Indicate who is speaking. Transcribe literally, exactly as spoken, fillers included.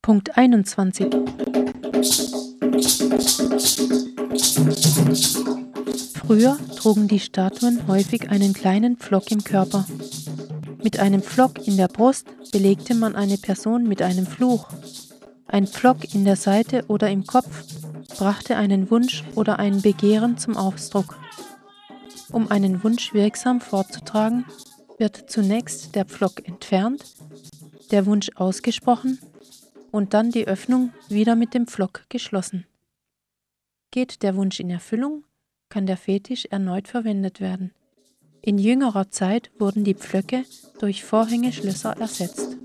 Speaker 1: Punkt einundzwanzig. Früher trugen die Statuen häufig einen kleinen Pflock im Körper. Mit einem Pflock in der Brust belegte man eine Person mit einem Fluch. Ein Pflock in der Seite oder im Kopf brachte einen Wunsch oder ein Begehren zum Ausdruck. Um einen Wunsch wirksam vorzutragen, wird zunächst der Pflock entfernt, der Wunsch ausgesprochen und dann die Öffnung wieder mit dem Pflock geschlossen. Geht der Wunsch in Erfüllung, kann der Fetisch erneut verwendet werden. In jüngerer Zeit wurden die Pflöcke durch Vorhängeschlösser ersetzt.